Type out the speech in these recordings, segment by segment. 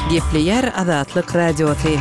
Gepleyer Azatlyk Radioty.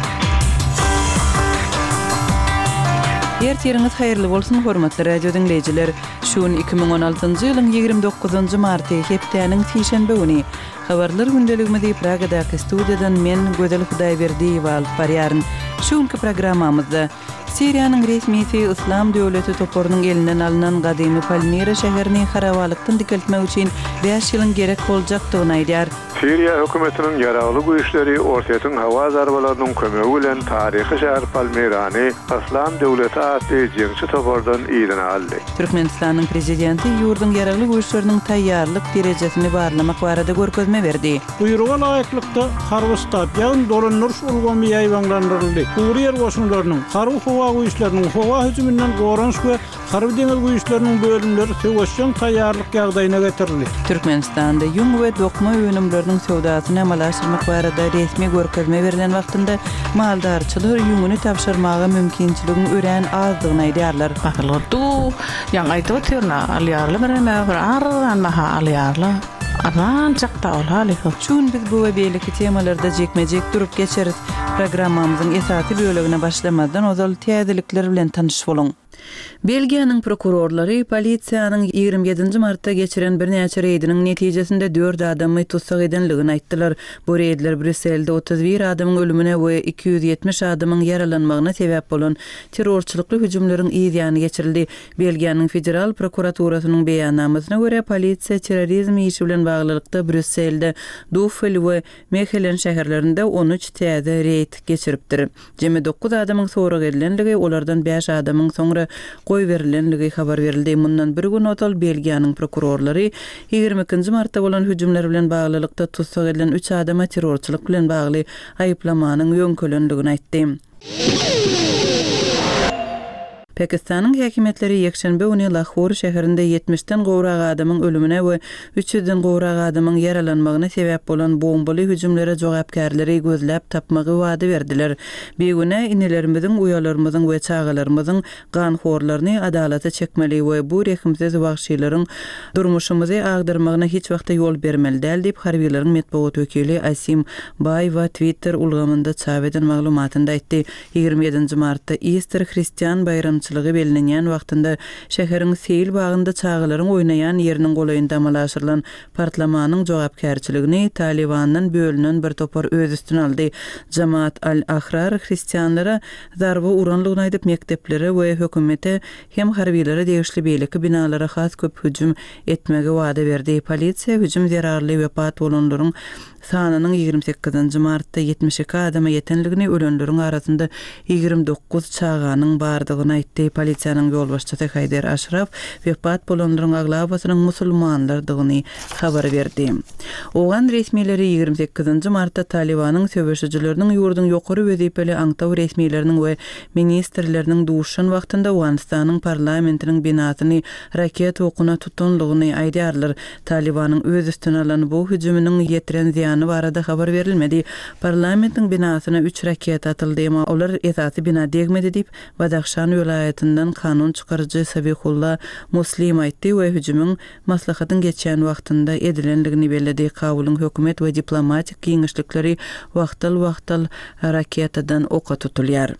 Ertiriniz hayırlı bolsun hormatly radio dinleyijiler. Şuun 2016-njy ýylyň 29-njy marty hepdeniň tişenbe güni. Habarlar gündeligimizde Pragadaky studiýadan men Gözel Hudaýberdiýew alyp barýaryn. Şuňky programmamyzda Siriýanyň resmi İslam döwleti toporunyň elinden alynan gadymy Palmira şäherini harabaalykdan dikeltmek üçin 5 ýylyň gerek boljakdygyny aýdýar. Siriya hökümetiniň ýaraly güýçleri ortaýatyň hawa zarbalarynyň kömegi bilen taryhy şäher Palmirany İslam döwleti adly jeňçi topordan ýylyna aldy. Türkmenistanyň prezidenti ýurdun ýaraly güýçleriniň taýýarlyk derejesini barlamak barada görkezme berdi. Buyruğa laýyklykda Harwystat ýa-ni dolanlyş ulgamy ýaýwanlandyryldy. Suriýa goşunlarynyň harby hawa güýçleriniň hawa hüjümünden Goransk we harby deňiz güýçleriniň bölümleri söwüşçän taýýarlyk ýagdaýyna getirildi. Türkmenistanda ýung we dokma öňümleriniň sowdasyny amalaşdyrmak barada resmi görkezme berilen wagtynda maldarçylar ýunguny tapşyrmagy mümkinçiligini ören azdygyny aýdýarlar. Bakyldy, ýa aýdyp oturna alýarly bir ardan maha alýarly. Aman çakta olaly. Şun biz bu we beýleki temalarda jekmejek durup geçeris. Programmamyzyň esasy bölегine başlamadan ozal täzelikler bilen tanyşyp bolun. Belgiýanyň prokurorlary polisiýanyň 27 martda geçiren bir näçe reýdiniň netijesinde 4 adamy tutsak edenligini aýtdylar. Bu reýdler Brüsselde 31 adamyň ölümine we 270 adamyň yaralanmagyna sebäp bolan terrorçylykly hüjümleriň ýygyny geçirildi. Belgiýanyň federal prokuraturasynyň beýannamasyna görä polisiýa terrorizm işi bilen baglykda Brüsselde, Duffel we Mechelen şäherlerinde 13 täze reýd geçiripdir. Jemi 9 adamyň sorak edilenligi, olardan 5 adamyň soňra goý berilenligi habar berildi. Mundan bir gün otal Belgiýanyň prokurorlary 22 martda bolan hüjümler bilen baglykda tutsak edilen 3 adama terrorçylyk bilen bagly aýyplamanyň ýöňkelenligini aýtdy. Pakistanyň häkimetleri ýekşenbe güni Lahore şäherinde 70-den gowrak adamyň ölümine we 300-den gowrak adamyň yaralanmagyna sebäp bolan bombaly hüjümlere jogapkärleri gözläp tapmagy wada berdiler. Begüne inelerimiziň, uýalarymyzyň we çagalarymyzyň ganhorlaryny adalata çekmeli we bu rehimsiz wagşylaryň durmuşymyzy agdyrmagyna hiç wagtda ýol bermeli däl diýip harbiýleriň medeniýet wekili Asim Baýew Twitter ulgamynda çap eden maglumatynda aýtdy. 27 martda Easter Hristiýan bayramçylygy bellenýän wagtynda şäheriň Seyil bagynda çagalaryň oýnaýan ýeriniň golayynda amalaşdyrylan partlamanyň jogapkärçiligini Talibanyň bölünen bir topar öz üstüne aldy. Jamaat al-Ahrar hristiýanlara zarby uranlygyny aýdyp mekteplere we hökümete hem harbiýlere degişli beýleki binalara has köp hüjüm etmegi wada berdi. Polisiýa hüjüm zerarly wepat bolanlaryň sanynyň 28 martda 72 adama ýetenligini, ölenleriň arasynda 29 çaganyň bardygyny aýtdy. Polisiýanyň ýol başçysy Haydar Ashraf wepat bolanlaryň aglabasynyň musulmanlardygyny habar berdi. Ogan resmiýetleri 28 martda Talibanyň söwüşçileriniň ýurdun ýokary wezipeli aňtaw resmiýetleriniň we ministrleriniň duşan wagtynda Awganistanyň parlamentiniň binasyny raket okuna tutanlygyny aýdýarlar. Talibanyň öz üstüne alan bu hüjüminiň ýetiren ziýany barada habar berilmedi. Parlamentiniň binasyna 3 raket atyldy, ama olar esasy bina degmedi diýip Badakhşan vilayetinden kanun çıkarıcı Sabihullah Muslim aýtdy we hüjümüň maslahatyň geçen wagtynda edilenligini belledi. Kabulyň hökümet we diplomatik giňişlikleri wagtal raketadan oka tutulýar.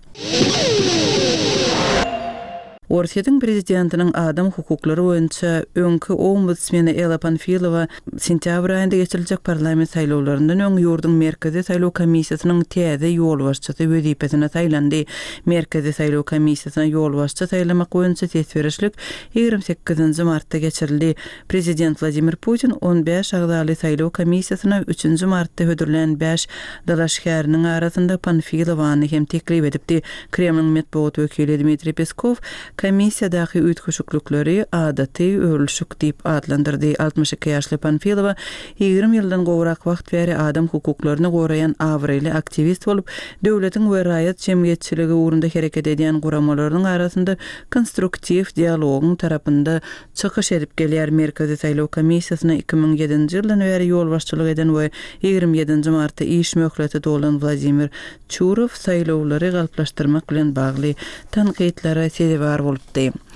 Ortaýatyň prezidentiniň adam hukuklary boýunça öňkü ombudsmeni Ela Panfilowa sentýabr aýynda geçiriljek parlament saýlawlaryndan öň ýurdun merkezi saýlaw komissiýasynyň täze ýol başçysy wezipesine saýlandy. Merkezi saýlaw komissiýasyna ýol başçy saýlamak boýunça tesberişlik 28 martda geçirildi. Prezident Vladimir Putin 15 agdaly saýlaw komissiýasyna 3 martda hödürlen 5 dalaşkäriniň arasynda Panfilowany hem teklip edipdi. Kremlin medeniýet wekili Dmitri Peskov komissiýadaky üýtgeşiklükleri adaty ölüşük diýip adlandyrdy. 62 ýaşly Panfilowa 20 ýyldan gowrak wagt beri adam hukuklaryny goraýan awryly aktivist bolup, döwletiň we raýat jemgyýetçiligi ugrunda hereket edýän guramalarynyň arasynda konstruktiw dialogyň tarapynda çykyş edip gelýär. Merkezi saýlaw komissiýasyna 2007-nji ýyldan beri ýol başçylyk eden we 27 martda iş möhleti dolan Vladimir Churov saýlawlary galplaşdyrmak bilen bagly tanqidlere sebäp bolupdy.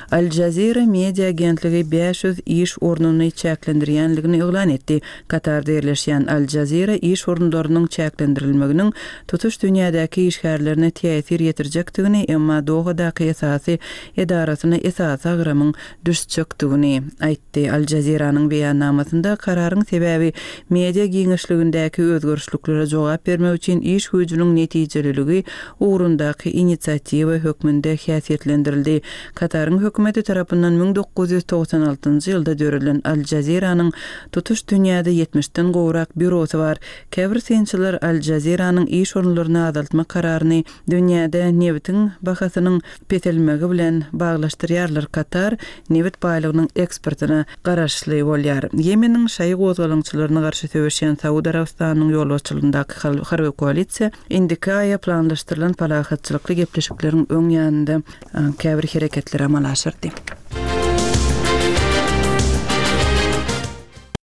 Al Jazeera media agentligi 500 iş ornuny çäklendirýänligini elan etdi. Katarda yerleşýän Al Jazeera iş orunlarynyň çäklendirilmeginiň tutuş dünýädäki işgärlerine täsir ýetirjekdigini, emma Dohadaky esasy edarasyna esas agramyň düşjekdigini aýtdy. Al Jazeera'nyň beýannamasynda kararyň sebäbi media giňişligindäki özgörüşliklere jogap bermek üçin iş güýjüniň netijeliligi ugrundaky inisiatiwa hökmünde häsiýetlendirildi. Kataryň hökümeti tarapyndan 1996-njy ýylda dörülen Al Jazeera'nyň tutuş dünýäde 70-den gowrak bürosy bar. Käbir synçylar Al Jazeera'nyň iş orunlaryny azaltma kararyny dünýäde nebitiň bahasynyň petelmegi bilen baglaşdyrýarlar. Katar nebit baýlygynyň eksportyna garaşly bolýar. Yemeniň şaý gozgalançylaryna garşy söwüşýän Saudi Arabistanynyň ýolbaşçylygyndaky harby koalisiýa indikaya planlaşdyrylan palahatçylykly gepleşikleriň öň ýanynda käbir hereketler amal aşyrdy.